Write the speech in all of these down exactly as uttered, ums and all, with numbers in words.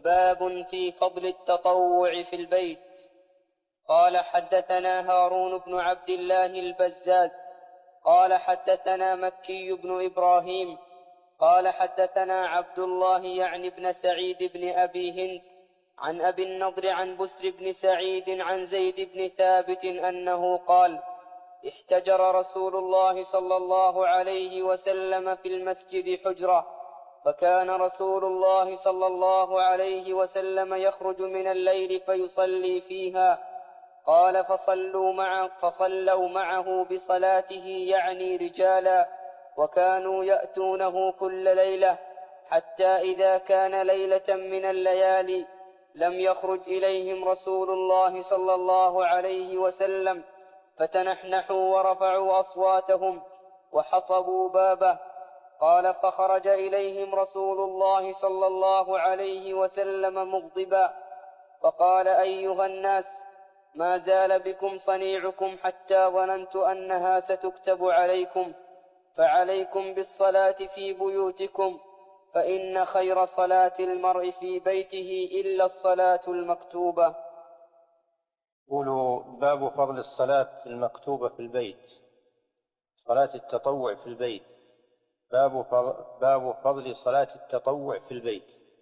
باب في فضل التطوع في البيت. قال حدثنا هارون بن عبد الله البزاز قال حدثنا مكي بن إبراهيم قال حدثنا عبد الله يعني بن سعيد بن أبي هند عن أبي النضر عن بسر بن سعيد عن زيد بن ثابت أنه قال: احتجر رسول الله صلى الله عليه وسلم في المسجد حجرة، فكان رسول الله صلى الله عليه وسلم يخرج من الليل فيصلي فيها. قال: فصلوا, مع فصلوا معه بصلاته يعني رجالا، وكانوا يأتونه كل ليلة، حتى إذا كان ليلة من الليالي لم يخرج إليهم رسول الله صلى الله عليه وسلم، فتنحنحوا ورفعوا أصواتهم وحصبوا بابه. قال: فخرج إليهم رسول الله صلى الله عليه وسلم مغضبا، فقال: أيها الناس، ما زال بكم صنيعكم حتى ظننت أنها ستكتب عليكم، فعليكم بالصلاة في بيوتكم، فإن خير صلاة المرء في بيته إلا الصلاة المكتوبة. قولوا باب فضل الصلاة المكتوبة في البيت، صلاة التطوع في البيت. باب باب فضل صلاة التطوع في البيت.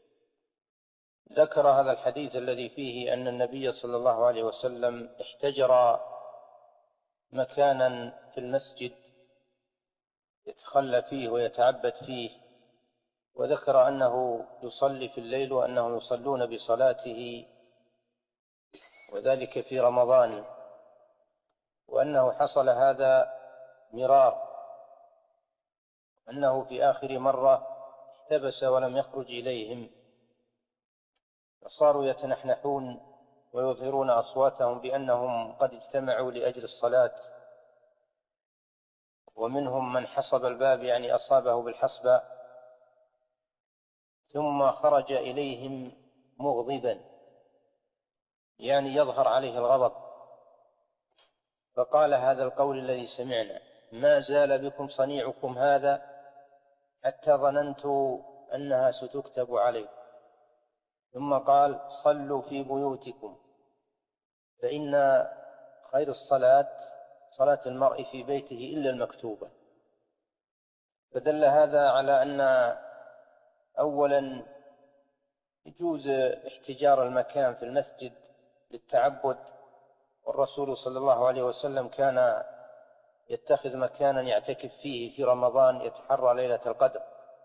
ذكر هذا الحديث الذي فيه أن النبي صلى الله عليه وسلم احتجر مكانا في المسجد يتخلى فيه ويتعبد فيه، وذكر أنه يصلي في الليل وأنهم يصلون بصلاته، وذلك في رمضان، وأنه حصل هذا مرار، أنه في آخر مرة احتبس ولم يخرج إليهم، فصاروا يتنحنحون ويظهرون أصواتهم بأنهم قد اجتمعوا لأجل الصلاة، ومنهم من حصب الباب يعني أصابه بالحصبة، ثم خرج إليهم مغضبا يعني يظهر عليه الغضب، فقال هذا القول الذي سمعنا: ما زال بكم صنيعكم هذا حتى ظننت أنها ستكتب عليكم. ثم قال: صلوا في بيوتكم، فإن خير الصلاة صلاة المرء في بيته إلا المكتوبة. فدل هذا على أن أولا يجوز احتجار المكان في المسجد للتعبد، والرسول صلى الله عليه وسلم كان يتخذ مكانا يعتكف فيه في رمضان يتحرى ليلة القدر.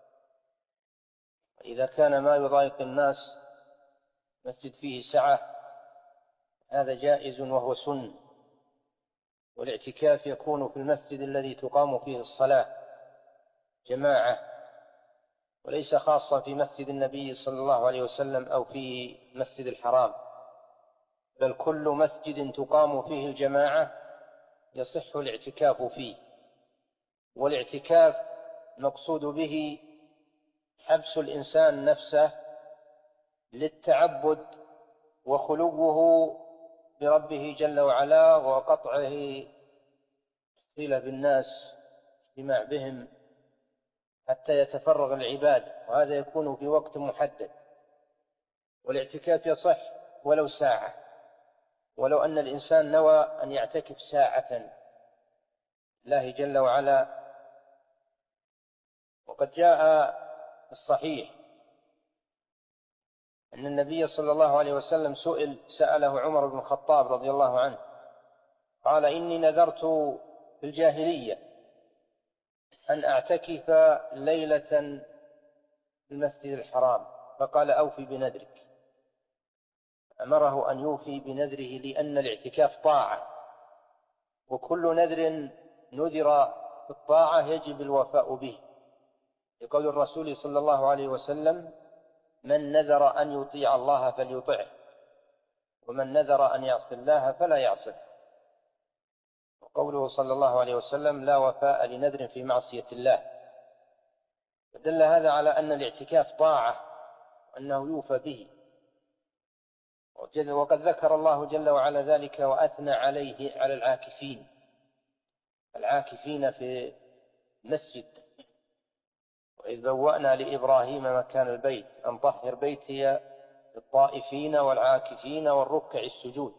إذا كان ما يضايق الناس مسجد فيه سعة هذا جائز وهو سن، والاعتكاف يكون في المسجد الذي تقام فيه الصلاة جماعة، وليس خاصة في مسجد النبي صلى الله عليه وسلم أو في مسجد الحرام، بل كل مسجد تقام فيه الجماعة يصح الاعتكاف فيه. والاعتكاف مقصود به حبس الإنسان نفسه للتعبد وخلوه بربه جل وعلا، وقطعه صلة بالناس، اجتماع بهم حتى يتفرغ العباد، وهذا يكون في وقت محدد. والاعتكاف يصح ولو ساعة، ولو أن الإنسان نوى أن يعتكف ساعة الله جل وعلا. وقد جاء الصحيح أن النبي صلى الله عليه وسلم سئل سأله عمر بن الخطاب رضي الله عنه، قال: إني نذرت في الجاهلية أن أعتكف ليلة في المسجد الحرام، فقال: أوفي بنذرك. أمره أن يوفي بنذره، لأن الاعتكاف طاعة، وكل نذر نذر في الطاعة يجب الوفاء به، لقول الرسول صلى الله عليه وسلم: من نذر أن يطيع الله فليطعه، ومن نذر أن يعصي الله فلا يعصه. وقوله صلى الله عليه وسلم: لا وفاء لنذر في معصية الله. فدل هذا على أن الاعتكاف طاعة وأنه يوفى به. وقد ذكر الله جل وعلا ذلك وأثنى عليه على العاكفين العاكفين في المسجد: وإذ بوأنا لإبراهيم مكان البيت أن طهر بيتي الطائفين والعاكفين والركع السجود،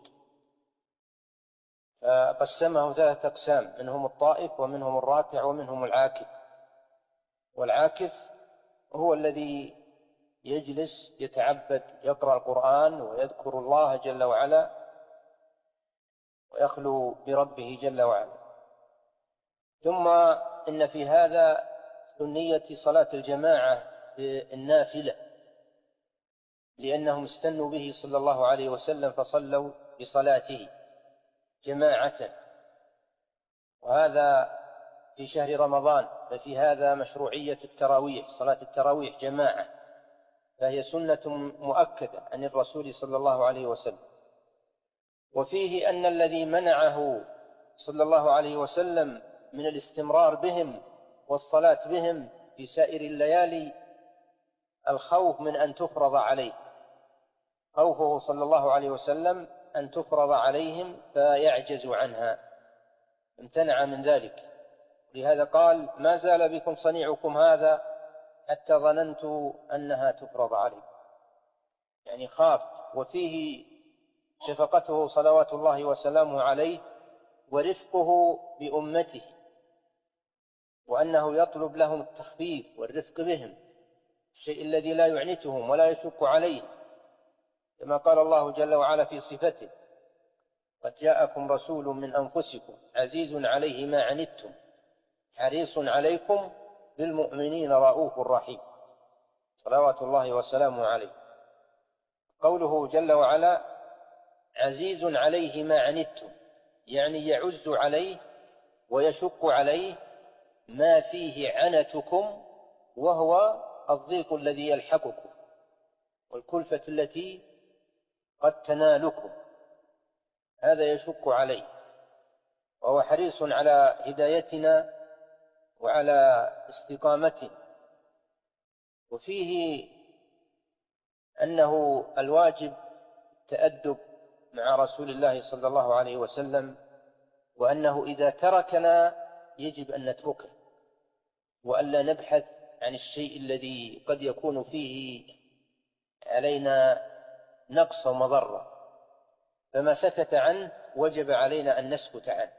فقسمه ثلاثة أقسام: منهم الطائف ومنهم الراكع ومنهم العاكف. والعاكف هو الذي يجلس يتعبد، يقرأ القرآن ويذكر الله جل وعلا ويخلو بربه جل وعلا. ثم إن في هذا سنية صلاة الجماعة بالنافلة، لأنهم استنوا به صلى الله عليه وسلم فصلوا بصلاته جماعة، وهذا في شهر رمضان، ففي هذا مشروعية التراويح، صلاة التراويح جماعة، فهي سنة مؤكدة عن الرسول صلى الله عليه وسلم. وفيه أن الذي منعه صلى الله عليه وسلم من الاستمرار بهم والصلاة بهم في سائر الليالي الخوف من أن تفرض عليه، خوفه صلى الله عليه وسلم أن تفرض عليهم فيعجز عنها، امتنع من ذلك. لهذا قال: ما زال بكم صنيعكم هذا حتى ظننت أنها تفرض عليه، يعني خاف. وفيه شفقته صلوات الله وسلامه عليه ورفقه بأمته، وأنه يطلب لهم التخفيف والرفق بهم، الشيء الذي لا يعنتهم ولا يشق عليه، كما قال الله جل وعلا في صفته: قد جاءكم رسول من أنفسكم عزيز عليه ما عنتم حريص عليكم بالمؤمنين رؤوف رحيم، صلوات الله وسلامه عليه. قوله جل وعلا عزيز عليه ما عنتم، يعني يعز عليه ويشق عليه ما فيه عنتكم، وهو الضيق الذي يلحقكم والكلفة التي قد تنالكم، هذا يشق عليه، وهو حريص على هدايتنا وعلى استقامتنا. وفيه أنه الواجب التأدب مع رسول الله صلى الله عليه وسلم، وأنه إذا تركنا يجب أن نتركه، وألا نبحث عن الشيء الذي قد يكون فيه علينا نقص ومضرة، فما سكت عنه وجب علينا أن نسكت عنه،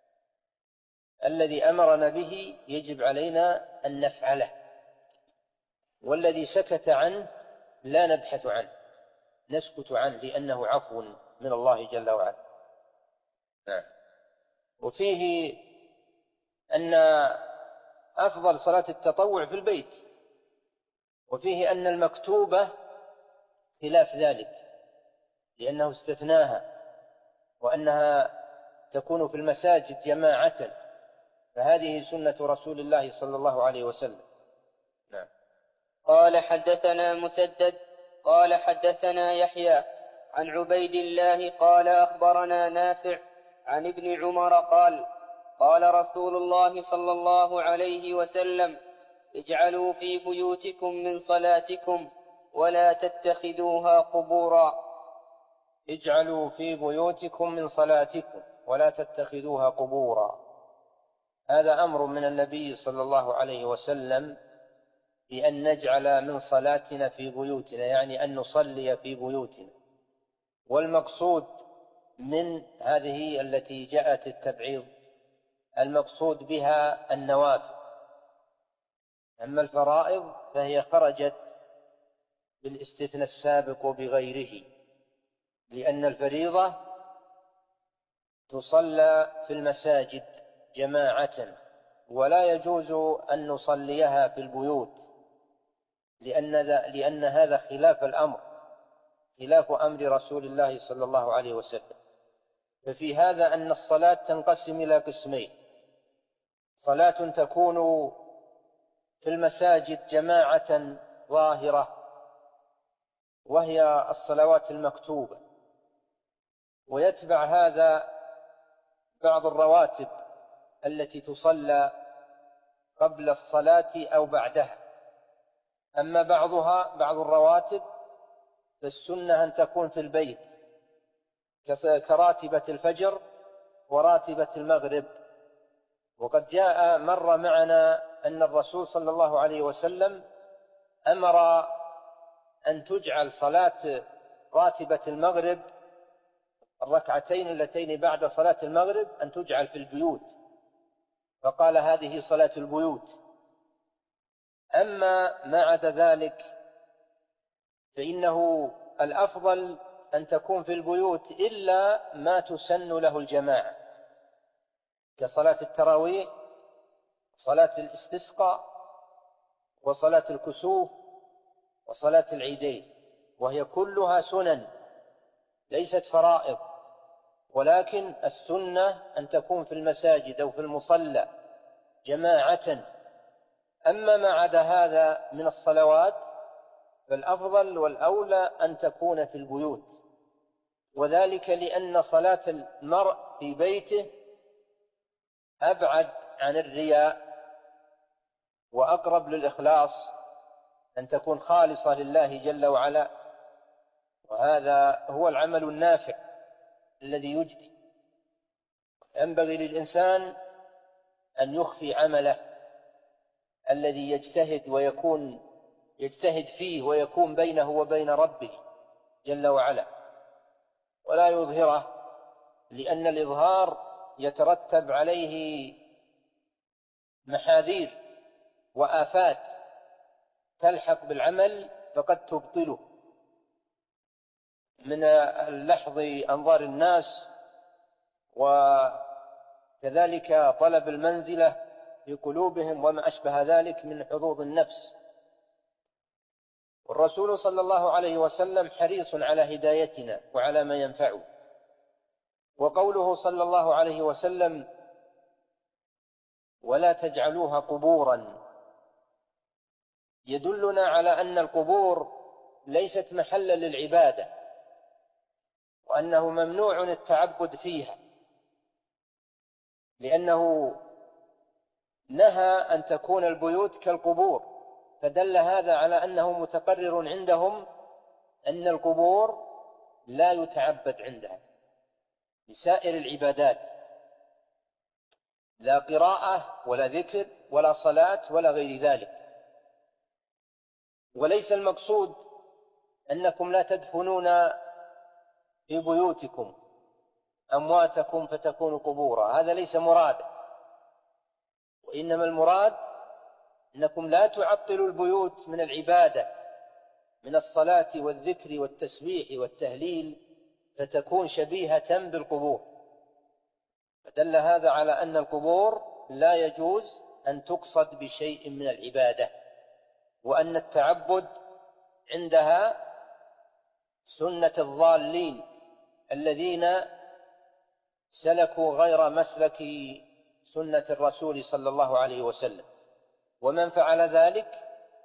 الذي أمرنا به يجب علينا أن نفعله، والذي سكت عنه لا نبحث عنه، نسكت عنه لأنه عفو من الله جل وعلا. نعم. وفيه أن أفضل صلاة التطوع في البيت، وفيه أن المكتوبة خلاف ذلك لأنه استثناها، وأنها تكون في المساجد جماعة، فهذه سنة رسول الله صلى الله عليه وسلم. نعم. قال حدثنا مسدد قال حدثنا يحيى عن عبيد الله قال أخبرنا نافع عن ابن عمر قال قال رسول الله صلى الله عليه وسلم اجعلوا في بيوتكم من صلاتكم ولا تتخذوها قبورا. اجعلوا في بيوتكم من صلاتكم ولا تتخذوها قبورا، هذا أمر من النبي صلى الله عليه وسلم بأن نجعل من صلاتنا في بيوتنا، يعني أن نصلي في بيوتنا. والمقصود من هذه التي جاءت التبعيض المقصود بها النوافل، أما الفرائض فهي خرجت بالاستثناء السابق وبغيره، لأن الفريضة تصلى في المساجد جماعة، ولا يجوز أن نصليها في البيوت، لأن, لأن هذا خلاف الأمر، خلاف أمر رسول الله صلى الله عليه وسلم. ففي هذا أن الصلاة تنقسم إلى قسمين: صلاة تكون في المساجد جماعة ظاهرة وهي الصلوات المكتوبة، ويتبع هذا بعض الرواتب التي تصلى قبل الصلاة أو بعدها. أما بعضها بعض الرواتب فالسنة أن تكون في البيت كراتبة الفجر وراتبة المغرب. وقد جاء مر معنا أن الرسول صلى الله عليه وسلم أمر أن تجعل صلاة راتبة المغرب الركعتين اللتين بعد صلاة المغرب أن تجعل في البيوت، فقال هذه صلاة البيوت. أما ما عدا ذلك فإنه الأفضل أن تكون في البيوت إلا ما تسن له الجماعة، كصلاة التراويح، صلاة الاستسقاء، وصلاة الكسوف، وصلاة العيدين، وهي كلها سنن ليست فرائض، ولكن السنة أن تكون في المساجد أو في المصلى جماعة. أما ما عدا هذا من الصلوات فالأفضل والأولى أن تكون في البيوت، وذلك لأن صلاة المرء في بيته أبعد عن الرياء وأقرب للإخلاص، أن تكون خالصة لله جل وعلا، وهذا هو العمل النافع الذي يجدي. ينبغي للإنسان أن يخفي عمله الذي يجتهد ويكون يجتهد فيه ويكون بينه وبين ربه جل وعلا، ولا يظهره، لأن الإظهار يترتب عليه محاذير وآفات تلحق بالعمل فقد تبطله، من اللحظ أنظار الناس، وكذلك طلب المنزلة في قلوبهم، وما أشبه ذلك من حظوظ النفس. والرسول صلى الله عليه وسلم حريص على هدايتنا وعلى ما ينفعه، وقوله صلى الله عليه وسلم ولا تجعلوها قبورا يدلنا على أن القبور ليست محلا للعبادة، وأنه ممنوع التعبد فيها، لأنه نهى أن تكون البيوت كالقبور، فدل هذا على أنه متقرر عندهم أن القبور لا يتعبد عندها بسائر العبادات، لا قراءة ولا ذكر ولا صلاة ولا غير ذلك. وليس المقصود أنكم لا تدفنون في بيوتكم أمواتكم فتكون قبورا، هذا ليس مراد، وإنما المراد أنكم لا تعطلوا البيوت من العبادة، من الصلاة والذكر والتسبيح والتهليل، فتكون شبيهة بالقبور. فدل هذا على أن القبور لا يجوز أن تقصد بشيء من العبادة، وأن التعبد عندها سنة الضالين الذين سلكوا غير مسلك سنة الرسول صلى الله عليه وسلم، ومن فعل ذلك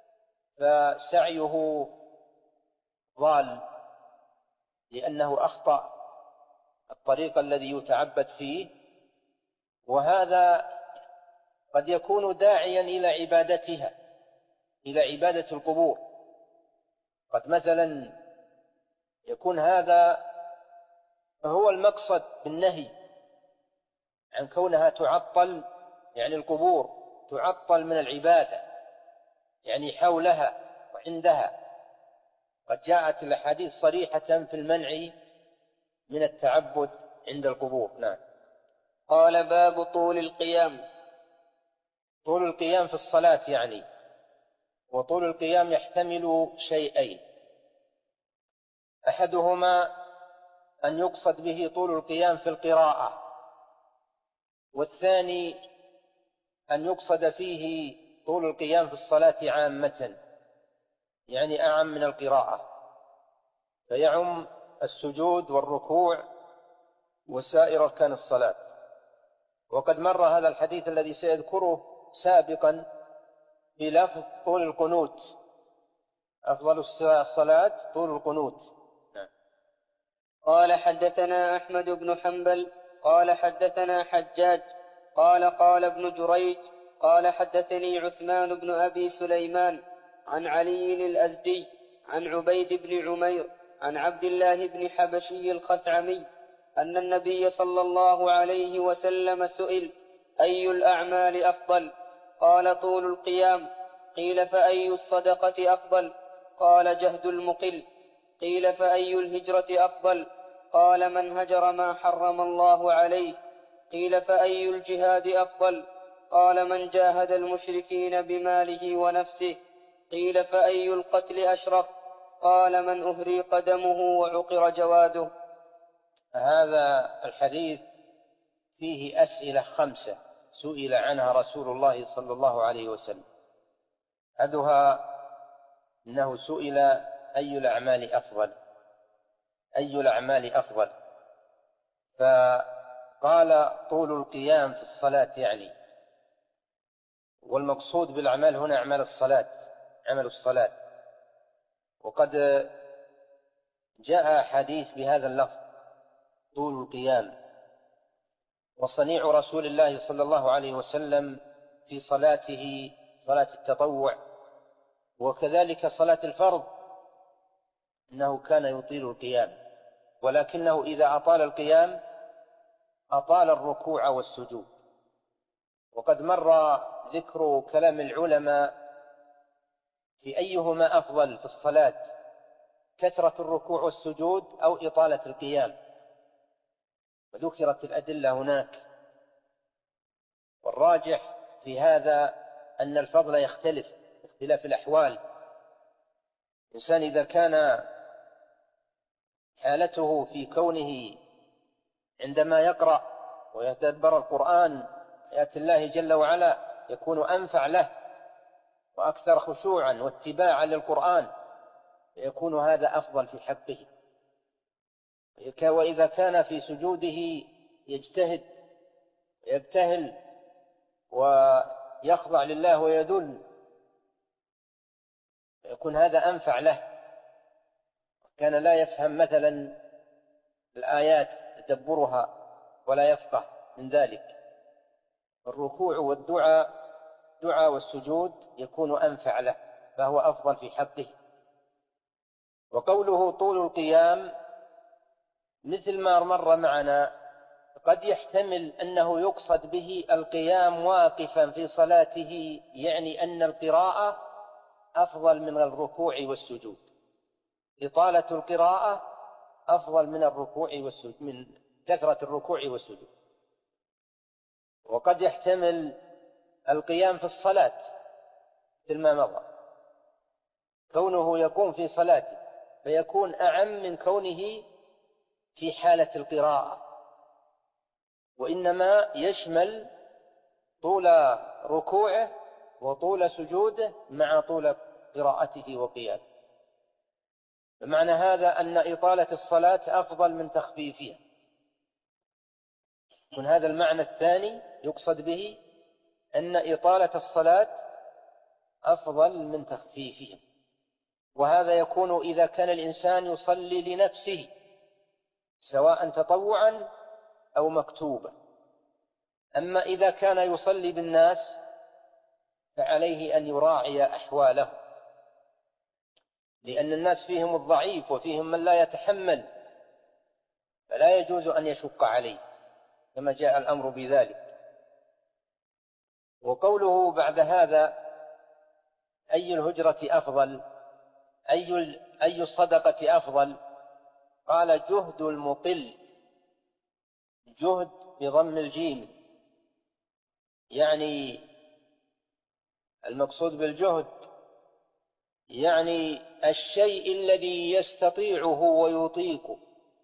فسعيه ضال، لأنه أخطأ الطريق الذي يتعبد فيه، وهذا قد يكون داعيا إلى عبادتها، إلى عبادة القبور. قد مثلا يكون هذا هو المقصد بالنهي عن كونها تعطل، يعني القبور تعطل من العبادة، يعني حولها وعندها. قد جاءت الأحاديث صريحة في المنع من التعبد عند القبور. نعم. قال باب طول القيام. طول القيام في الصلاة يعني، وطول القيام يحتمل شيئين: أحدهما أن يقصد به طول القيام في القراءة، والثاني أن يقصد فيه طول القيام في الصلاة عامة، يعني أعم من القراءة، فيعم السجود والركوع وسائر أركان الصلاة. وقد مر هذا الحديث الذي سيذكره سابقا في لفظ طول القنوت، أفضل الصلاة طول القنوت. نعم. قال حدثنا أحمد بن حنبل قال حدثنا حجاج قال قال ابن جريج قال حدثني عثمان بن أبي سليمان عن علي الأزدي عن عبيد بن عمير عن عبد الله بن حبشي الخثعمي أن النبي صلى الله عليه وسلم سئل: أي الأعمال أفضل؟ قال: طول القيام. قيل: فأي الصدقة أفضل؟ قال جهد المقل. قيل فأي الهجرة أفضل؟ قال من هجر ما حرم الله عليه. قيل فأي الجهاد أفضل؟ قال من جاهد المشركين بماله ونفسه. قيل فأي القتل أشرف؟ قال من أهريق دمه وعقر جواده. هذا الحديث فيه أسئلة خمسة سئل عنها رسول الله صلى الله عليه وسلم. أحدها أنه سئل أي الأعمال أفضل، أي الأعمال أفضل؟ فقال طول القيام في الصلاة يعني، والمقصود بالأعمال هنا أعمال الصلاة، عمل الصلاة. وقد جاء حديث بهذا اللفظ طول القيام. وصنيع رسول الله صلى الله عليه وسلم في صلاته صلاة التطوع وكذلك صلاة الفرض أنه كان يطيل القيام، ولكنه إذا أطال القيام أطال الركوع والسجود. وقد مر ذكر كلام العلماء في أيهما أفضل في الصلاة، كثرة الركوع والسجود أو إطالة القيام، وذكرت الأدلة هناك. والراجح في هذا أن الفضل يختلف باختلاف الأحوال. الإنسان إذا كان حالته في كونه عندما يقرأ ويتدبر القرآن آيات الله جل وعلا يكون أنفع له وأكثر خشوعا واتباعا للقرآن، يكون هذا أفضل في حقه. وإذا كان في سجوده يجتهد ويبتهل ويخضع لله ويذل يكون هذا أنفع له. كان لا يفهم مثلا الآيات تدبرها ولا يفقه من ذلك. الركوع والدعاء دعاء والسجود يكون أنفع له، فهو أفضل في حقه. وقوله طول القيام مثل ما مر معنا، قد يحتمل أنه يقصد به القيام واقفا في صلاته، يعني أن القراءة أفضل من الركوع والسجود، إطالة القراءة أفضل من الركوع والسجود، من كثرة الركوع والسجود. وقد يحتمل القيام في الصلاة مثل ما مضى، كونه يقوم في صلاته فيكون أعم من كونه في حالة القراءة، وإنما يشمل طول ركوعه وطول سجوده مع طول قراءته وقيامه. بمعنى هذا أن إطالة الصلاة أفضل من تخفيفها. من هذا المعنى الثاني يقصد به أن إطالة الصلاة أفضل من تخفيفها. وهذا يكون إذا كان الإنسان يصلي لنفسه سواء تطوعا أو مكتوبا. أما إذا كان يصلي بالناس فعليه أن يراعي أحواله، لأن الناس فيهم الضعيف وفيهم من لا يتحمل، فلا يجوز أن يشق عليه كما جاء الأمر بذلك. وقوله بعد هذا أي الهجرة أفضل، أي أي الصدقة أفضل؟ قال جهد المقل، جهد بضم الجيم، يعني المقصود بالجهد يعني الشيء الذي يستطيعه ويطيقه.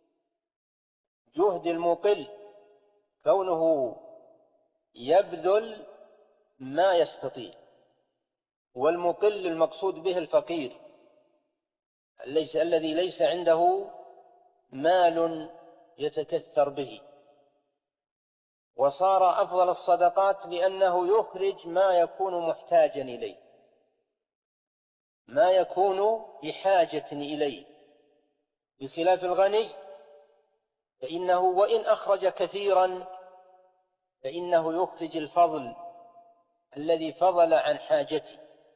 جهد المقل كونه يبذل ما يستطيع، والمقل المقصود به الفقير ليس الذي ليس عنده مال يتكثر به. وصار أفضل الصدقات لأنه يخرج ما يكون محتاجا إليه، ما يكون بحاجة إليه، بخلاف الغني فإنه وإن أخرج كثيرا فإنه يخرج الفضل الذي فضل عن حاجته.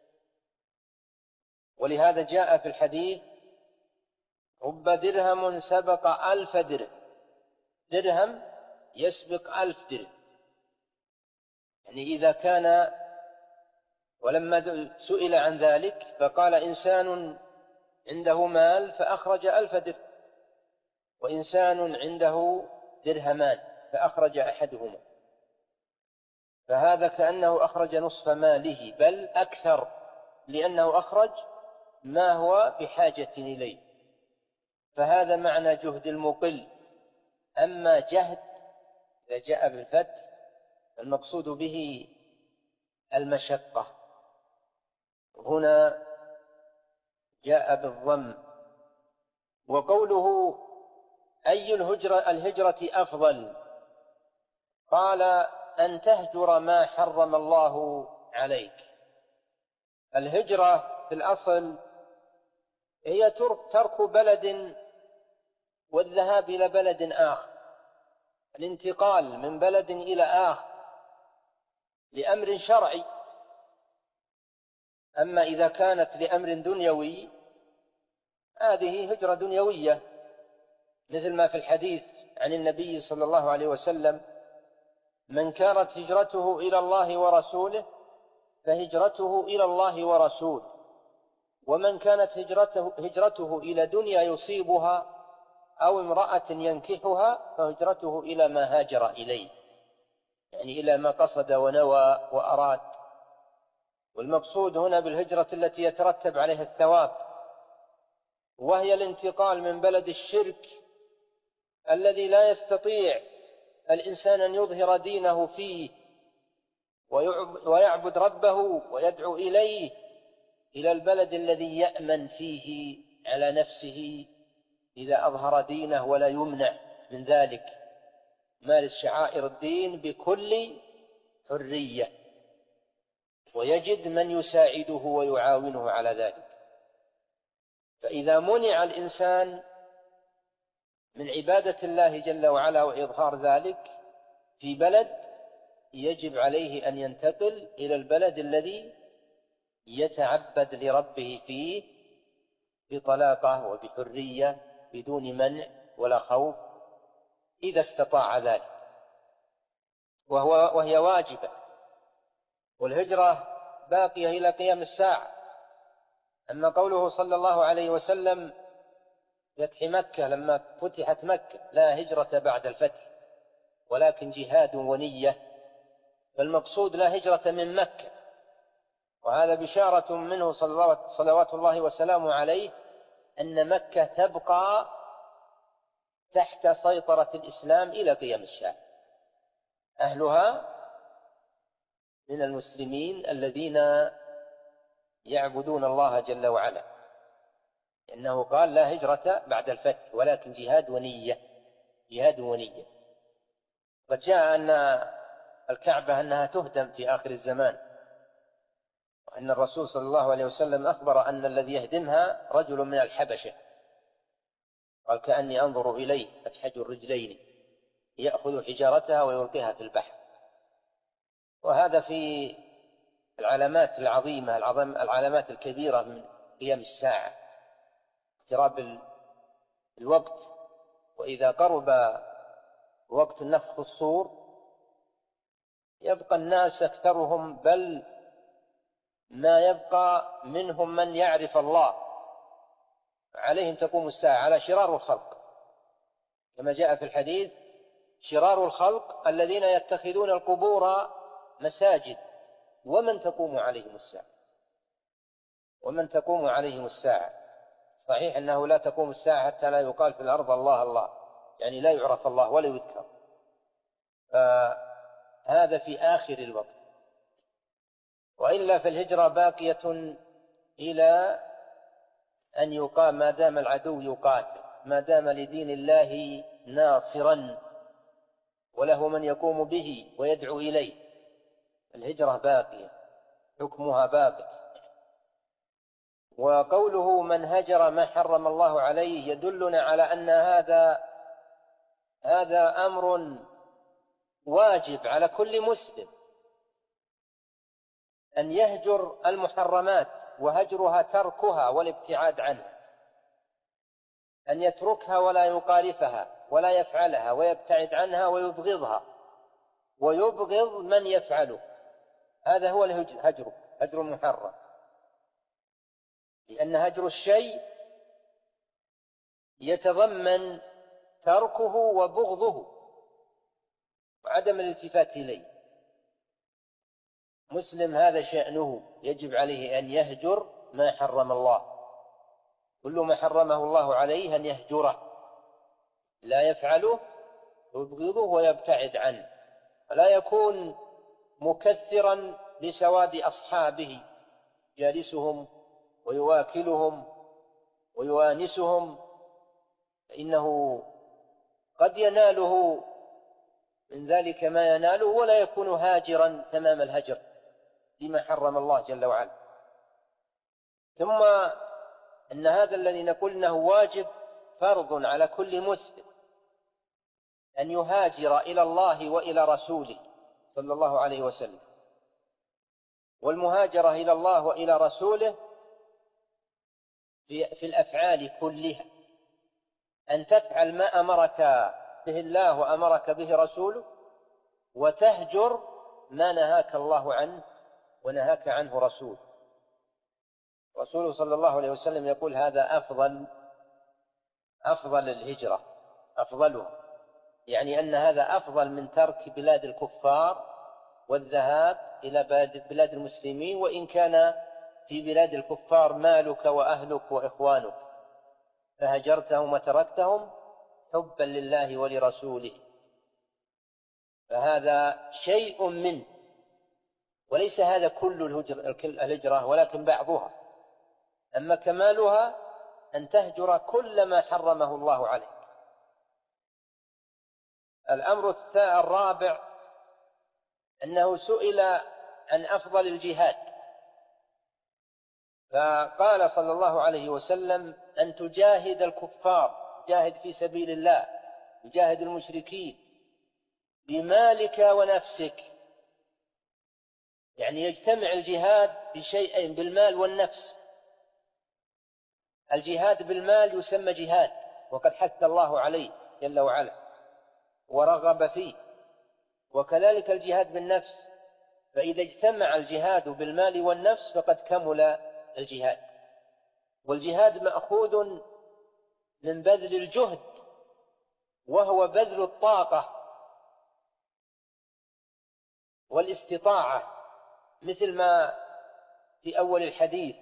ولهذا جاء في الحديث رب درهم سبق ألف درهم، درهم يسبق ألف درهم. يعني إذا كان، ولما سئل عن ذلك فقال إنسان عنده مال فأخرج ألف درهم، وإنسان عنده درهمان فأخرج أحدهما، فهذا كأنه أخرج نصف ماله بل أكثر، لأنه أخرج ما هو بحاجة إليه، فهذا معنى جهد المقل. أما جهد إذا جاء بالفتح المقصود به المشقة، هنا جاء بالضم. وقوله أي الهجرة الهجرة أفضل، قال أن تهجر ما حرم الله عليك. الهجرة في الأصل هي ترك بلد والذهاب إلى بلد آخر، الانتقال من بلد إلى آخر لأمر شرعي. أما إذا كانت لأمر دنيوي هذه هجرة دنيوية، مثل ما في الحديث عن النبي صلى الله عليه وسلم: من كانت هجرته إلى الله ورسوله فهجرته إلى الله ورسوله، ومن كانت هجرته, هجرته إلى دنيا يصيبها أو امرأة ينكحها فهجرته إلى ما هاجر إليه، يعني إلى ما قصد ونوى وأراد. والمقصود هنا بالهجرة التي يترتب عليها الثواب، وهي الانتقال من بلد الشرك الذي لا يستطيع الإنسان أن يظهر دينه فيه ويعبد ربه ويدعو إليه، إلى البلد الذي يأمن فيه على نفسه إذا أظهر دينه ولا يمنع من ذلك، مارس شعائر الدين بكل حرية، ويجد من يساعده ويعاونه على ذلك. فإذا منع الإنسان من عبادة الله جل وعلا وإظهار ذلك في بلد، يجب عليه أن ينتقل إلى البلد الذي يتعبد لربه فيه بطلاقة وبحرية بدون منع ولا خوف إذا استطاع ذلك، وهو وهي واجبة. والهجرة باقية إلى قيام الساعة. أما قوله صلى الله عليه وسلم فتح مكة لما فتحت مكة: لا هجرة بعد الفتح ولكن جهاد ونية، فالمقصود لا هجرة من مكة، وهذا بشارة منه صلوات الله وسلامه عليه أن مكة تبقى تحت سيطرة الإسلام إلى قيام الساعة، أهلها من المسلمين الذين يعبدون الله جل وعلا، إنه قال: لا هجرة بعد الفتح ولكن جهاد ونية، جهاد ونية. قد جاء أن الكعبة أنها تهدم في آخر الزمان، وأن الرسول صلى الله عليه وسلم أخبر أن الذي يهدمها رجل من الحبشة، قال: كأني أنظر إليه أتحج الرجلين يأخذ حجارتها ويلقيها في البحر. وهذا في العلامات العظيمة العلامات الكبيرة من قيام الساعة، اقتراب الوقت. وإذا قرب وقت النفخ الصور يبقى الناس أكثرهم، بل ما يبقى منهم من يعرف الله، عليهم تقوم الساعة على شرار الخلق، كما جاء في الحديث: شرار الخلق الذين يتخذون القبور مساجد ومن تقوم عليهم الساعة، ومن تقوم عليهم الساعة. صحيح أنه لا تقوم الساعة حتى لا يقال في الأرض الله الله، يعني لا يعرف الله ولا يذكر، فهذا في آخر الوقت. وإلا فالهجرة باقية إلى أن يقام، ما دام العدو يقاتل، ما دام لدين الله ناصرا وله من يقوم به ويدعو إليه، الهجرة باقية، حكمها باقي. وقوله من هجر ما حرم الله عليه يدلنا على أن هذا هذا أمر واجب على كل مسلم، أن يهجر المحرمات، وهجرها تركها والابتعاد عنها، أن يتركها ولا يقارفها ولا يفعلها، ويبتعد عنها ويبغضها ويبغض من يفعله. هذا هو الهجر، هجر المحرم، لأن هجر الشيء يتضمن تركه وبغضه وعدم الالتفات إليه. مسلم هذا شأنه، يجب عليه أن يهجر ما حرم الله، كل ما حرمه الله عليه أن يهجره، لا يفعله ويبغضه ويبتعد عنه، فلا يكون مكثرا لسواد أصحابه جالسهم ويواكلهم ويوانسهم، فإنه قد يناله من ذلك ما يناله ولا يكون هاجرا تمام الهجر لما حرم الله جل وعلا. ثم أن هذا الذي نقول أنه واجب فرض على كل مسلم أن يهاجر إلى الله وإلى رسوله صلى الله عليه وسلم. والمهاجرة إلى الله وإلى رسوله في, في الأفعال كلها، أن تفعل ما أمرك به الله وأمرك به رسوله، وتهجر ما نهاك الله عنه ونهاك عنه رسوله. رسوله صلى الله عليه وسلم يقول هذا أفضل أفضل الهجرة، أفضلها، يعني أن هذا أفضل من ترك بلاد الكفار والذهاب إلى بلاد المسلمين، وإن كان في بلاد الكفار مالك وأهلك وإخوانك، فهجرتهم وتركتهم حبا لله ولرسوله. فهذا شيء منه، وليس هذا كل الهجرة ولكن بعضها. أما كمالها أن تهجر كل ما حرمه الله عليك. الأمر الرابع أنه سئل عن أفضل الجهاد، فقال صلى الله عليه وسلم أن تجاهد الكفار، جاهد في سبيل الله، تجاهد المشركين بمالك ونفسك، يعني يجتمع الجهاد بشيئين، بالمال والنفس. الجهاد بالمال يسمى جهاد، وقد حث الله عليه جل وعلا ورغب فيه، وكذلك الجهاد بالنفس، فإذا اجتمع الجهاد بالمال والنفس فقد كمل الجهاد. والجهاد مأخوذ من بذل الجهد، وهو بذل الطاقة والاستطاعة، مثل ما في أول الحديث،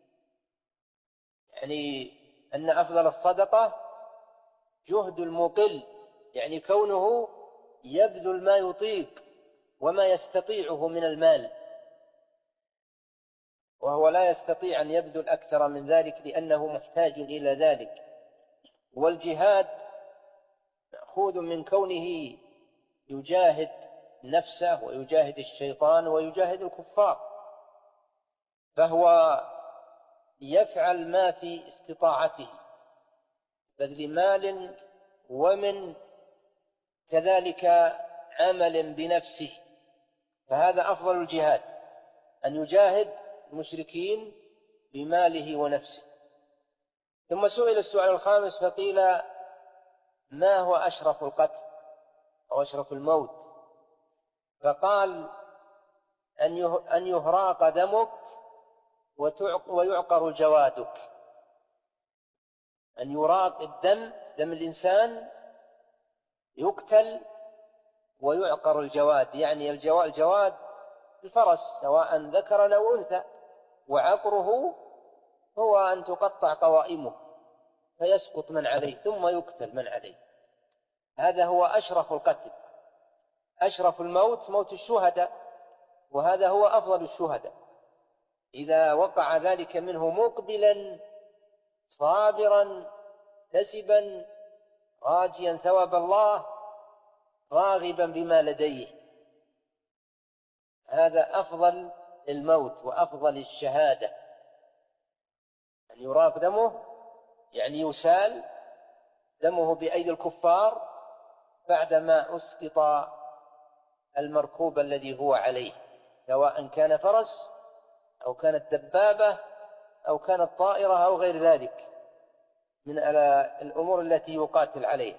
يعني أن أفضل الصدقة جهد المقل، يعني كونه يبذل ما يطيق وما يستطيعه من المال، وهو لا يستطيع أن يبذل أكثر من ذلك لأنه محتاج إلى ذلك. والجهاد مأخوذ من كونه يجاهد نفسه ويجاهد الشيطان ويجاهد الكفار، فهو يفعل ما في استطاعته، بذل مال ومن كذلك عمل بنفسه، فهذا أفضل الجهاد، أن يجاهد المشركين بماله ونفسه. ثم سئل السؤال الخامس فقيل ما هو أشرف القتل أو أشرف الموت؟ فقال أن يهراق دمك ويعقر جوادك. أن يراق الدم، دم الإنسان، يقتل ويعقر الجواد، يعني الجواد الفرس سواء ذكرا أو أنثى، وعقره هو أن تقطع قوائمه فيسقط من عليه ثم يقتل من عليه. هذا هو أشرف القتل. أشرف الموت موت الشهداء، وهذا هو أفضل الشهداء، إذا وقع ذلك منه مقبلا صابرا كسبا راجيا ثواب الله راغبا بما لديه، هذا أفضل الموت وأفضل الشهادة. أن يراق دمه يعني يسال دمه بأيدي الكفار بعدما أسقط المركوب الذي هو عليه، سواء كان فرس أو كانت دبابة أو كانت طائرة أو غير ذلك من الأمور التي يقاتل عليها.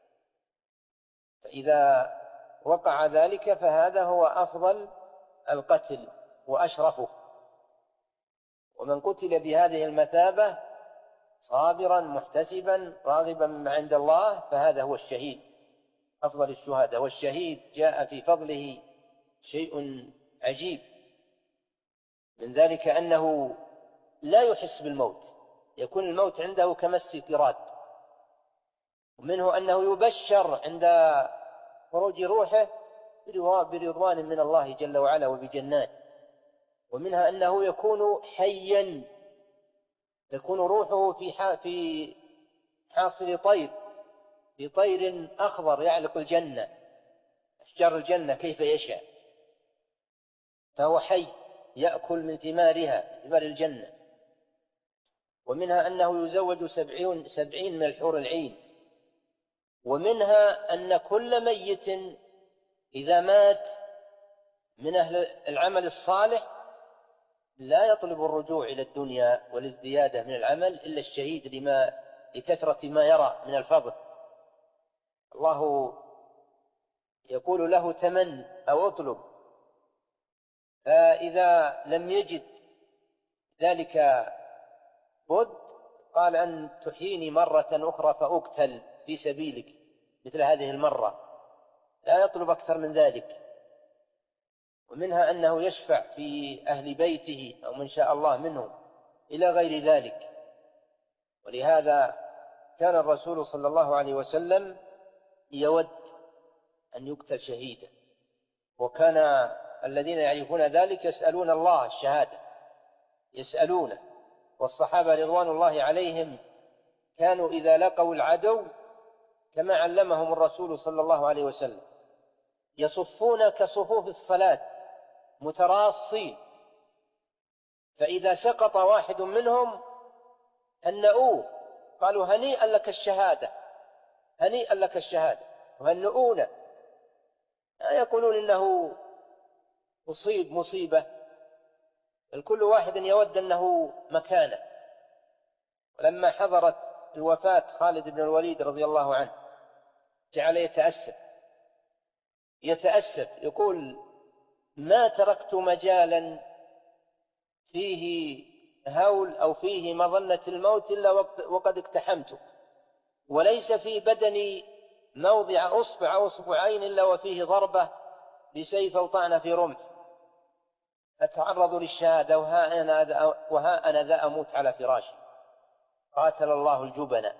فإذا وقع ذلك فهذا هو أفضل القتل وأشرفه. ومن قتل بهذه المثابة صابرا محتسبا راغبا مما عند الله، فهذا هو الشهيد أفضل الشهداء. والشهيد جاء في فضله شيء عجيب، من ذلك أنه لا يحس بالموت، يكون الموت عنده كمس كراد. ومنه أنه يبشر عند خروج روحه برضوان من الله جل وعلا وبجنات. ومنها أنه يكون حيا، تكون روحه في في حاصل طير، في طير أخضر يعلق الجنة، أشجار الجنة كيف يشاء، فهو حي يأكل من ثمارها، ثمار الجنة. ومنها أنه يزوج سبعين, سبعين من الحور العين. ومنها أن كل ميت إذا مات من أهل العمل الصالح لا يطلب الرجوع إلى الدنيا والازديادة من العمل إلا الشهيد لما لكثرة ما يرى من الفضل. الله يقول له تمن أو اطلب، فإذا لم يجد ذلك بد قال أن تحييني مرة أخرى فأقتل في سبيلك مثل هذه المرة، لا يطلب أكثر من ذلك. ومنها أنه يشفع في أهل بيته أو من شاء الله منهم إلى غير ذلك. ولهذا كان الرسول صلى الله عليه وسلم يود أن يقتل شهيدا، وكان الذين يعرفون ذلك يسألون الله الشهادة، يسألونه. والصحابة رضوان الله عليهم كانوا إذا لقوا العدو كما علمهم الرسول صلى الله عليه وسلم يصفون كصفوف الصلاة متراصين، فإذا سقط واحد منهم هنئوه، قالوا هنيئا لك الشهادة، هنيئا لك الشهادة، وهنئونا، لا يقولون إنه أصيب مصيبة، بل كل واحد يود أنه مكانه. ولما حضرت الوفاة خالد بن الوليد رضي الله عنه جعل يتأسف يتأسف يقول ما تركت مجالا فيه هول أو فيه مظنة الموت إلا وقد اقتحمته، وليس في بدني موضع أصبع أو أصبعين إلا وفيه ضربة بسيف أو طعنة في رمح، أتعرض للشهادة وها أنا, وها أنا ذا أموت على فراشي، قاتل الله الجبناء.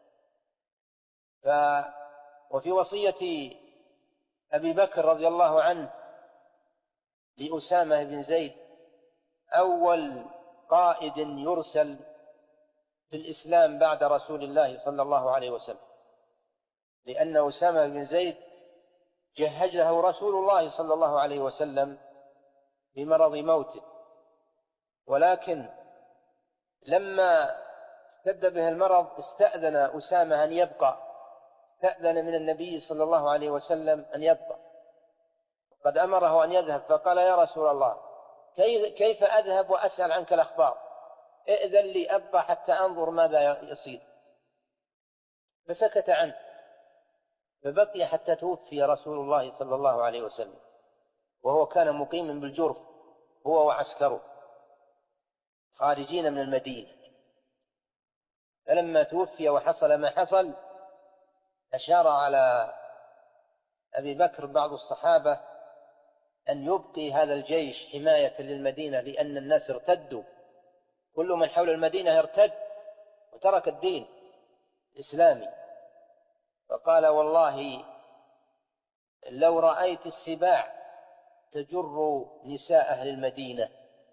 ف وفي وصية أبي بكر رضي الله عنه لأسامة بن زيد أول قائد يرسل في الإسلام بعد رسول الله صلى الله عليه وسلم، لأن أسامة بن زيد جهزه رسول الله صلى الله عليه وسلم بمرض موته، ولكن لما اشتد به المرض استأذن أسامة أن يبقى، استأذن من النبي صلى الله عليه وسلم أن يبقى، قد أمره أن يذهب، فقال يا رسول الله كيف أذهب وأسأل عنك الأخبار، ائذن لي أبقى حتى أنظر ماذا يصير. فسكت عنه، فبقي حتى توفي رسول الله صلى الله عليه وسلم، وهو كان مقيما بالجرف هو وعسكره خارجين من المدينة. فلما توفي وحصل ما حصل أشار على أبي بكر بعض الصحابة أن يبقي هذا الجيش حماية للمدينة، لأن الناس ارتدوا، كل من حول المدينة ارتد وترك الدين الإسلامي. فقال والله لو رأيت السباع تجر نساء أهل المدينة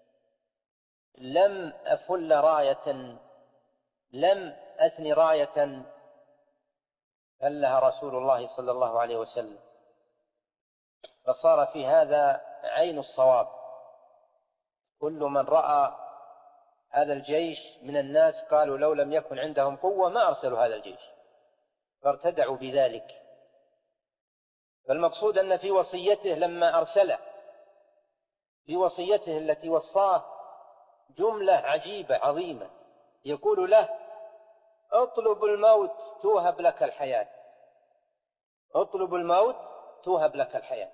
لم أفل راية، لم أثني راية فلها رسول الله صلى الله عليه وسلم. فصار في هذا عين الصواب، كل من رأى هذا الجيش من الناس قالوا لو لم يكن عندهم قوة ما أرسلوا هذا الجيش، فارتدعوا بذلك. فالمقصود أن في وصيته لما أرسله، في وصيته التي وصاه جملة عجيبة عظيمة، يقول له اطلب الموت توهب لك الحياة، اطلب الموت توهب لك الحياة.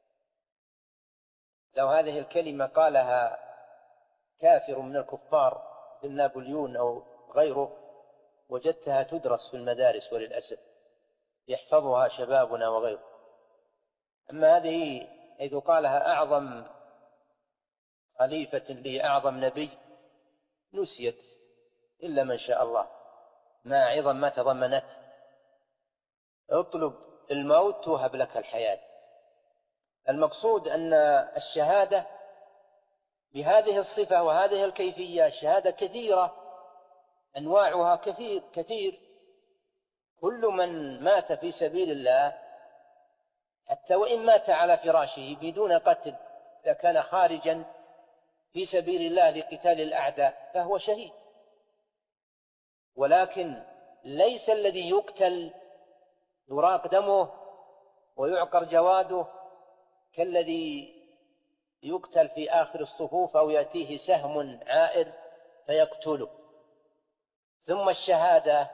لو هذه الكلمة قالها كافر من الكفار مثل نابليون أو غيره وجدتها تدرس في المدارس وللأسف يحفظها شبابنا وغيره. أما هذه حيث قالها أعظم خليفة لأعظم نبي نسيت إلا من شاء الله مع عظم ما تضمنت. اطلب الموت توهب لك الحياة. المقصود أن الشهادة بهذه الصفة وهذه الكيفية شهادة كثيرة أنواعها كثير كثير. كل من مات في سبيل الله حتى وإن مات على فراشه بدون قتل إذا كان خارجا في سبيل الله لقتال الأعداء فهو شهيد. ولكن ليس الذي يقتل يراق دمه ويعقر جواده كالذي يقتل في آخر الصفوف أو يأتيه سهم عائر فيقتله. ثم الشهادة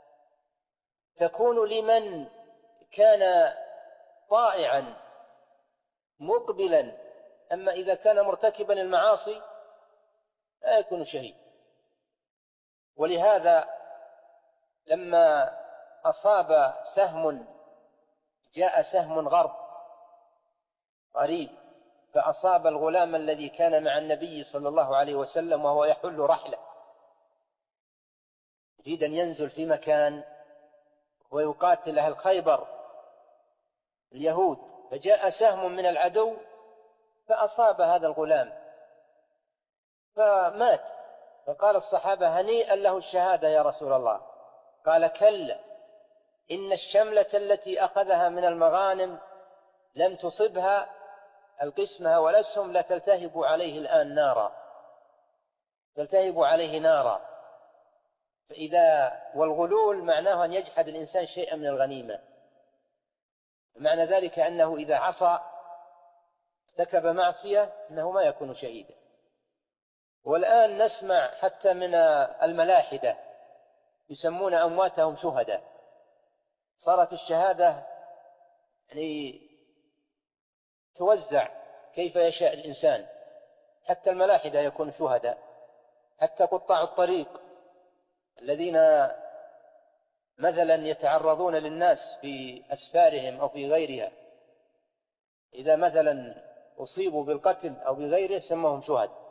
تكون لمن كان طائعا مقبلا، أما إذا كان مرتكبا المعاصي لا يكون شهيد. ولهذا لما أصاب سهم جاء سهم غرب قريب فأصاب الغلام الذي كان مع النبي صلى الله عليه وسلم وهو يحل رحلة يريد أن ينزل في مكان ويقاتل أهل خيبر اليهود، فجاء سهم من العدو فأصاب هذا الغلام فمات. فقال الصحابة هنيئا له الشهادة يا رسول الله. قال كلا إن الشملة التي أخذها من المغانم لم تصبها القسمة والأسهم لتلتهب عليه الآن نارا، تلتهب عليه نارا. فإذا والغلول معناه أن يجحد الإنسان شيئا من الغنيمة، معنى ذلك أنه إذا عصى ارتكب معصية أنه ما يكون شهيدا. والآن نسمع حتى من الملاحدة يسمون أمواتهم شهداء. صارت الشهادة يعني توزع كيف يشاء الإنسان، حتى الملاحدة يكون شهداء، حتى قطاع الطريق الذين مثلا يتعرضون للناس في أسفارهم أو في غيرها إذا مثلا أصيبوا بالقتل أو بغيره سموهم شهداء.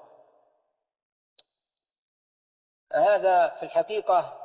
هذا في الحقيقة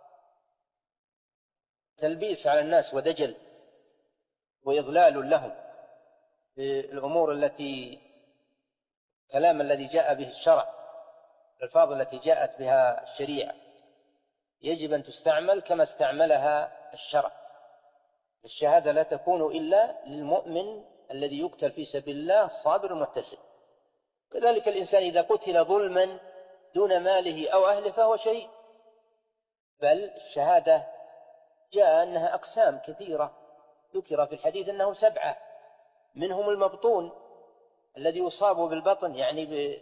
تلبيس على الناس ودجل وإضلال لهم في الأمور التي كلام الذي جاء به الشرع، الألفاظ التي جاءت بها الشريعة يجب أن تستعمل كما استعملها الشرع. الشهادة لا تكون إلا للمؤمن الذي يقتل في سبيل الله صابر محتسب. كذلك الإنسان إذا قتل ظلما دون ماله أو أهله فهو شهيد. بل الشهادة جاء أنها أقسام كثيرة، ذكر في الحديث أنه سبعة، منهم المبطون الذي يصاب بالبطن يعني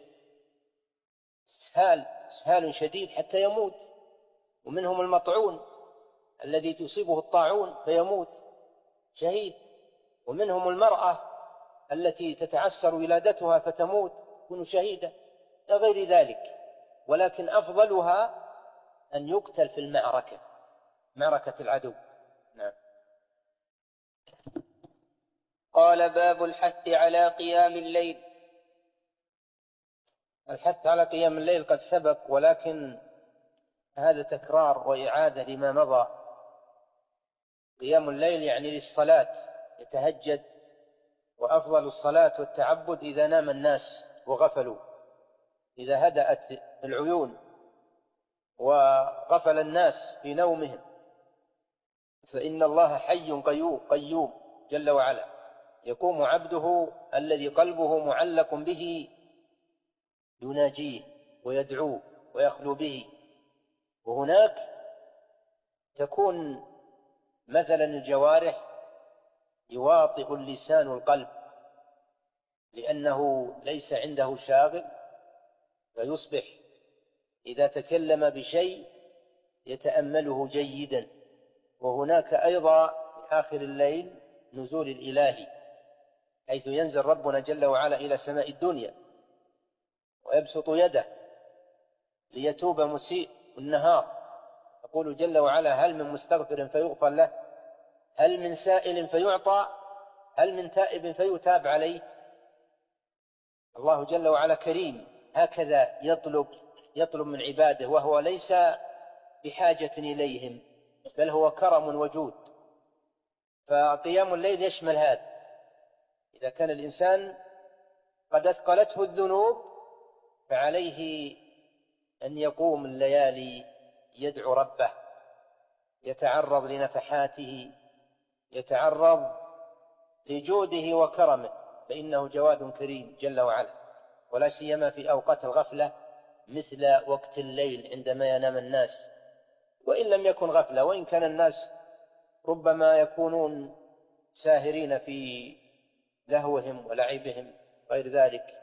بإسهال إسهال شديد حتى يموت، ومنهم المطعون الذي تصيبه الطاعون فيموت شهيد، ومنهم المرأة التي تتعسر ولادتها فتموت تكون شهيدة إلى غير ذلك. ولكن أفضلها أن يقتل في المعركة، معركة العدو. نعم. قال باب الحث على قيام الليل. الحث على قيام الليل قد سبق، ولكن هذا تكرار وإعادة لما مضى. قيام الليل يعني للصلاة، يتهجد، وأفضل الصلاة والتعبد إذا نام الناس وغفلوا، إذا هدأت العيون وغفل الناس في نومهم، فإن الله حي قيوم قيوم جل وعلا، يقوم عبده الذي قلبه معلق به يناجيه ويدعوه ويخلو به. وهناك تكون مثلا الجوارح يواطئ اللسان القلب لأنه ليس عنده شاغل، فيصبح إذا تكلم بشيء يتأمله جيدا. وهناك أيضا في آخر الليل نزول الإلهي، حيث ينزل ربنا جل وعلا إلى سماء الدنيا ويبسط يده ليتوب مسيء النهار يقول جل وعلا: هل من مستغفر فيغفر له، هل من سائل فيعطى، هل من تائب فيتاب عليه. الله جل وعلا كريم، هكذا يطلب يطلب من عباده، وهو ليس بحاجة إليهم، بل هو كرم وجود. فقيام الليل يشمل هذا. إذا كان الإنسان قد أثقلته الذنوب فعليه أن يقوم الليالي يدعو ربه، يتعرض لنفحاته، يتعرض لجوده وكرمه، فإنه جواد كريم جل وعلا، ولا سيما في أوقات الغفلة مثل وقت الليل عندما ينام الناس، وإن لم يكن غفلة، وإن كان الناس ربما يكونون ساهرين في لهوهم ولعبهم غير ذلك.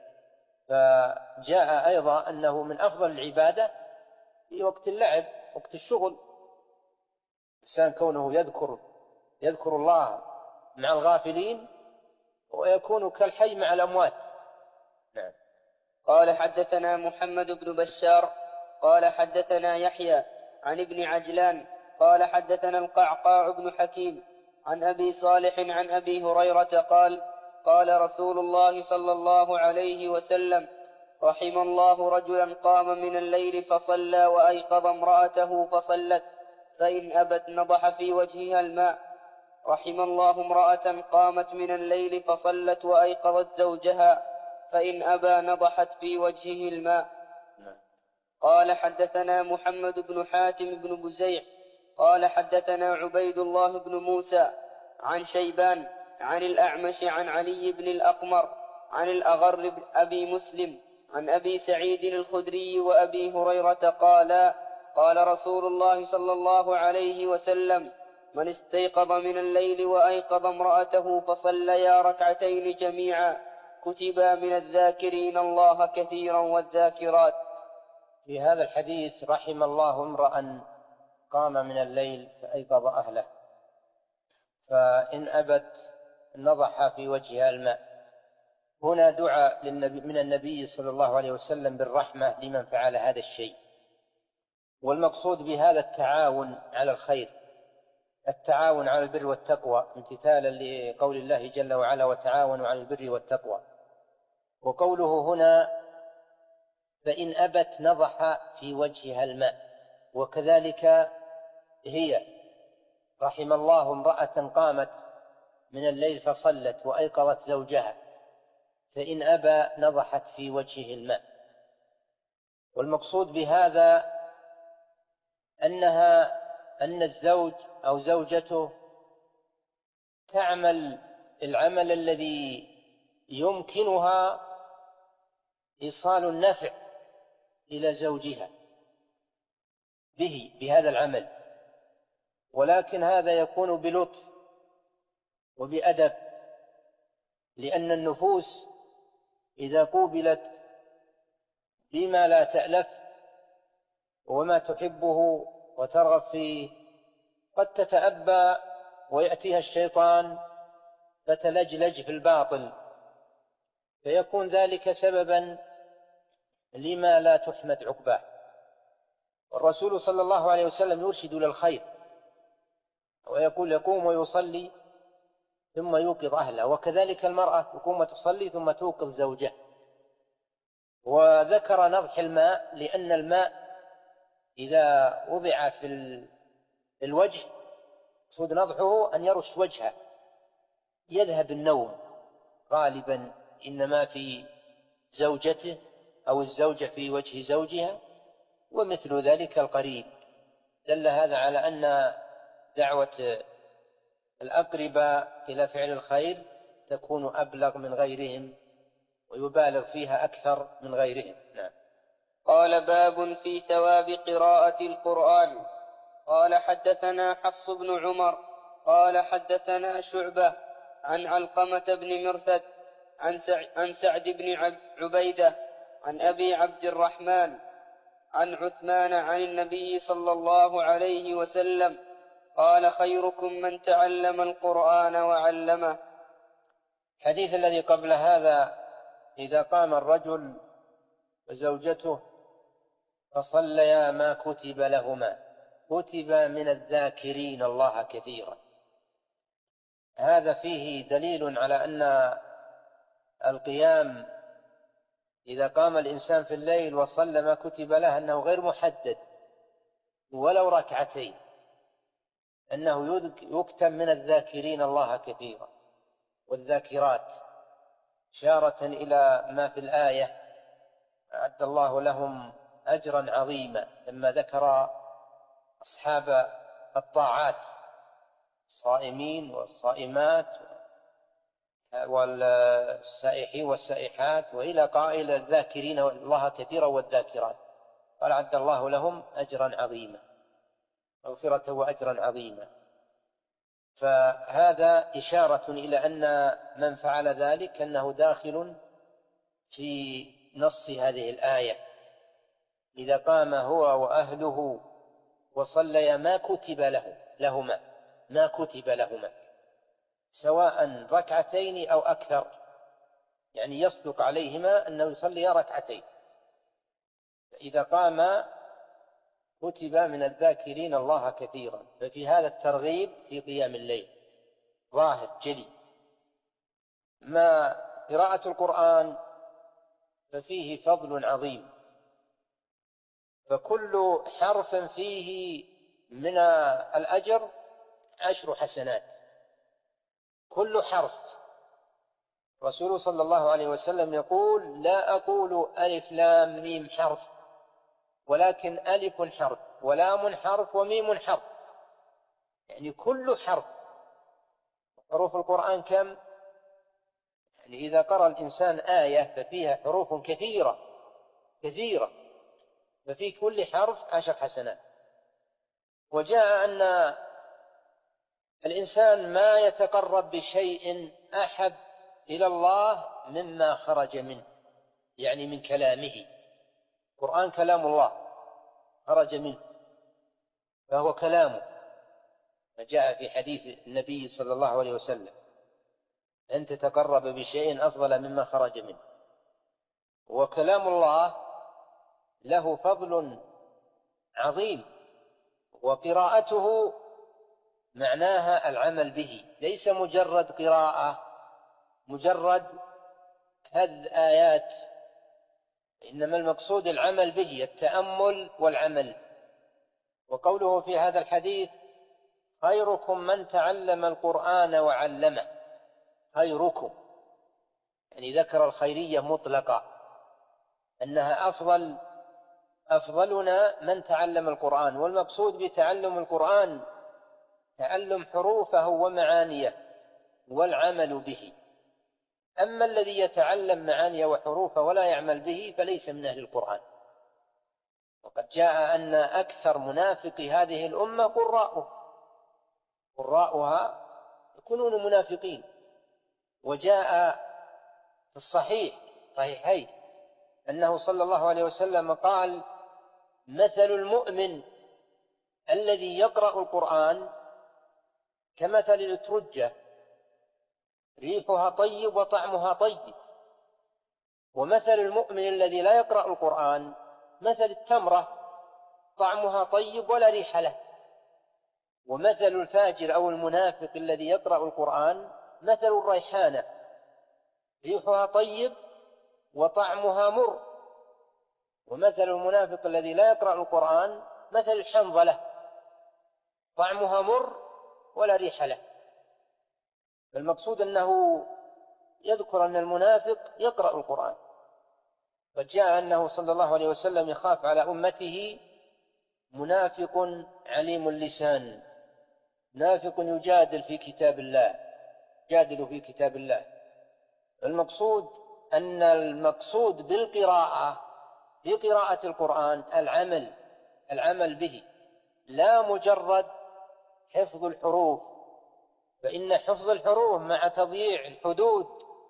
فجاء أيضا أنه من أفضل العبادة في وقت اللعب، وقت الشغل، الإنسان كونه يذكر يذكر الله مع الغافلين ويكون كالحي مع الأموات. نعم. قال حدثنا محمد بن بشار قال حدثنا يحيى عن ابن عجلان قال حدثنا القعقاع بن حكيم عن أبي صالح عن أبي هريرة قال قال رسول الله صلى الله عليه وسلم: رحم الله رجلا قام من الليل فصلى وأيقظ امرأته فصلت فإن أبت نضح في وجهها الماء. رحم الله امرأة قامت من الليل فصلت وأيقظت زوجها فإن أبى نضحت في وجهه الماء. قال حدثنا محمد بن حاتم بن بزيع قال حدثنا عبيد الله بن موسى عن شيبان عن الأعمش عن علي بن الأقمر عن الأغر أبي مسلم عن أبي سعيد الخدري وأبي هريرة قالا: قال رسول الله صلى الله عليه وسلم: من استيقظ من الليل وأيقظ امرأته فصليا ركعتين جميعا كتبا من الذاكرين الله كثيرا والذاكرات. في هذا الحديث: رحم الله امرأ قام من الليل فأيقظ أهله فإن أبت نضح في وجهها الماء. هنا دعاء من النبي صلى الله عليه وسلم بالرحمة لمن فعل هذا الشيء، والمقصود بهذا التعاون على الخير، التعاون على البر والتقوى، امتثالا لقول الله جل وعلا: وتعاونوا على البر والتقوى. وقوله هنا: فإن أبت نضح في وجهها الماء، وكذلك هي: رحم الله امرأة قامت من الليل فصلت وأيقظت زوجها فإن أبى نضحت في وجهه الماء. والمقصود بهذا أنها أن الزوج أو زوجته تعمل العمل الذي يمكنها إيصال النفع إلى زوجها به بهذا العمل، ولكن هذا يكون بلطف وبأدب، لأن النفوس إذا قوبلت بما لا تألف وما تحبه وترغب فيه قد تتأبى ويأتيها الشيطان فتلجلج في الباطل، فيكون ذلك سببا لما لا تحمد عقباه. والرسول صلى الله عليه وسلم يرشد للخير ويقول: يقوم ويصلي ثم يوقظ أهله، وكذلك المرأة تقوم وتصلي ثم توقظ زوجها. وذكر نضح الماء لأن الماء إذا وضع في الوجه يقصد نضحه أن يرش وجهه، يذهب النوم غالبا، إنما في زوجته أو الزوجة في وجه زوجها ومثل ذلك القريب. دل هذا على أن دعوة الأقرباء إلى فعل الخير تكون أبلغ من غيرهم ويبالغ فيها أكثر من غيرهم. نعم. قال: باب في ثواب قراءة القرآن. قال حدثنا حفص بن عمر قال حدثنا شعبة عن علقمة بن مرثد عن سعد بن عبيدة عن أبي عبد الرحمن عن عثمان عن النبي صلى الله عليه وسلم قال: خيركم من تعلم القرآن وعلمه. الحديث الذي قبل هذا: إذا قام الرجل وزوجته فصليا ما كتب لهما، كتب من الذاكرين الله كثيرا. هذا فيه دليل على أن القيام إذا قام الإنسان في الليل وصلى ما كتب له أنه غير محدد ولو ركعتين، أنه يكتب من الذاكرين الله كثيرا والذاكرات، إشارة إلى ما في الآية أعد الله لهم أجرا عظيما لما ذكر أصحاب الطاعات الصائمين والصائمات والسائحين والسائحات، وإلى قائل الذاكرين الله كثيرا والذاكرات، قال أعد الله لهم أجرا عظيما، مغفرة وأجرا عظيما. فهذا إشارة إلى أن من فعل ذلك أنه داخل في نص هذه الآية، إذا قام هو وأهله وصليا ما كتب له لهما ما كتب لهما سواء ركعتين أو أكثر، يعني يصدق عليهما أنه يصلي ركعتين، فإذا قام كتب من الذاكرين الله كثيرا. ففي هذا الترغيب في قيام الليل ظاهر جلي. ما قراءة القرآن ففيه فضل عظيم، فكل حرف فيه من الأجر عشر حسنات، كل حرف. رسول صلى الله عليه وسلم يقول لا أقول ألف لام ميم حرف، ولكن ألف حرف ولام حرف وميم حرف، يعني كل حرف. حروف القرآن كم؟ يعني إذا قرأ الإنسان آية ففيها حروف كثيرة كثيرة، ففي كل حرف عشر حسنات. وجاء أن الإنسان ما يتقرب بشيء أحب إلى الله مما خرج منه، يعني من كلامه. القرآن كلام الله خرج منه فهو كلامه، جاء في حديث النبي صلى الله عليه وسلم أن تتقرب بشيء أفضل مما خرج منه. وكلام الله له فضل عظيم، وقراءته معناها العمل به، ليس مجرد قراءة مجرد هذ آيات، إنما المقصود العمل به، التأمل والعمل. وقوله في هذا الحديث خيركم من تعلم القرآن وعلمه، خيركم يعني ذكر الخيرية مطلقة، أنها أفضل أفضلنا من تعلم القرآن. والمقصود بتعلم القرآن تعلم حروفه ومعانيه والعمل به. أما الذي يتعلم معانيه وحروفه ولا يعمل به فليس من أهل القرآن. وقد جاء أن أكثر منافق هذه الأمة قراءه قراءها يكونون منافقين. وجاء في الصحيح صحيحين أنه صلى الله عليه وسلم قال مثل المؤمن الذي يقرأ القرآن كمثل الأترجة ريحها طيب وطعمها طيب، ومثل المؤمن الذي لا يقرأ القرآن مثل التمرة طعمها طيب ولا ريح له، ومثل الفاجر أو المنافق الذي يقرأ القرآن مثل الريحانة ريحها طيب وطعمها مر، ومثل المنافق الذي لا يقرأ القرآن مثل الحنظلة طعمها مر ولا ريح له. المقصود أنه يذكر أن المنافق يقرأ القرآن. فجاء أنه صلى الله عليه وسلم يخاف على أمته منافق عليم اللسان، منافق يجادل في كتاب الله يجادل في كتاب الله. المقصود أن المقصود بالقراءة في قراءة القرآن العمل العمل به، لا مجرد حفظ الحروف، فإن حفظ الحروف مع تضييع الحدود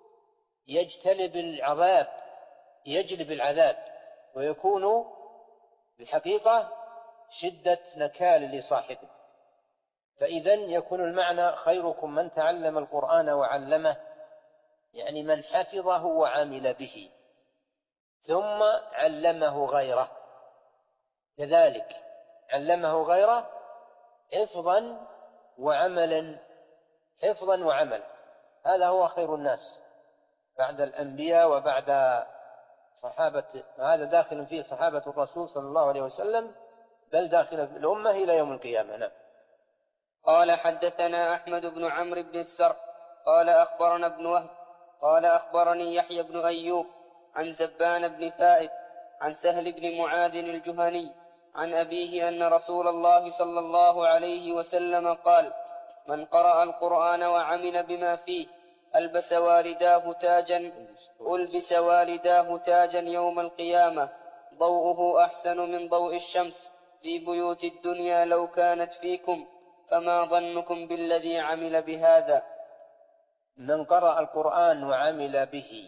يجتلب العذاب يجلب العذاب ويكون بالحقيقة شدة نكال لصاحبه. فإذا يكون المعنى خيركم من تعلم القرآن وعلمه، يعني من حفظه وعمل به ثم علمه غيره. كذلك علمه غيره حفظا وعملا، حفظا وعملا. هذا هو خير الناس بعد الأنبياء وبعد صحابة، هذا داخل فيه صحابة الرسول صلى الله عليه وسلم، بل داخل في الأمة إلى يوم القيامة. نعم. قال حدثنا أحمد بن عمرو بن السر قال أخبرنا ابن وهب قال أخبرني يحيى بن أيوب عن زبان بن ثائب عن سهل بن معاذ الجهني عن أبيه أن رسول الله صلى الله عليه وسلم قال: من قرأ القرآن وعمل بما فيه ألبس والداه تاجا ألبس والداه تاجا يوم القيامة ضوءه أحسن من ضوء الشمس في بيوت الدنيا لو كانت فيكم، فما ظنكم بالذي عمل بهذا؟ من قرأ القرآن وعمل به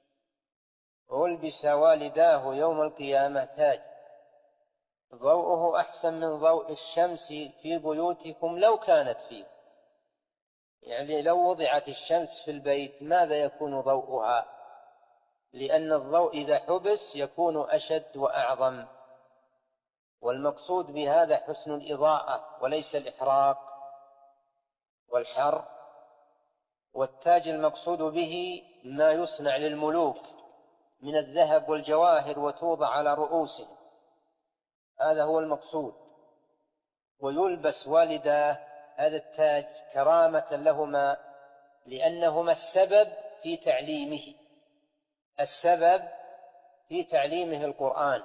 ألبس والداه يوم القيامة تاج ضوءه أحسن من ضوء الشمس في بيوتكم لو كانت فيه. يعني لو وضعت الشمس في البيت ماذا يكون ضوءها؟ لأن الضوء إذا حبس يكون أشد وأعظم، والمقصود بهذا حسن الإضاءة وليس الإحراق والحر. والتاج المقصود به ما يصنع للملوك من الذهب والجواهر وتوضع على رؤوسهم، هذا هو المقصود. ويلبس والداه هذا التاج كرامة لهما، لأنهما السبب في تعليمه، السبب في تعليمه القرآن.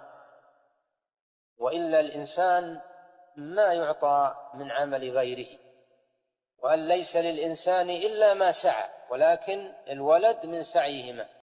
وإلا الإنسان ما يعطى من عمل غيره، وأن ليس للإنسان إلا ما سعى، ولكن الولد من سعيهما.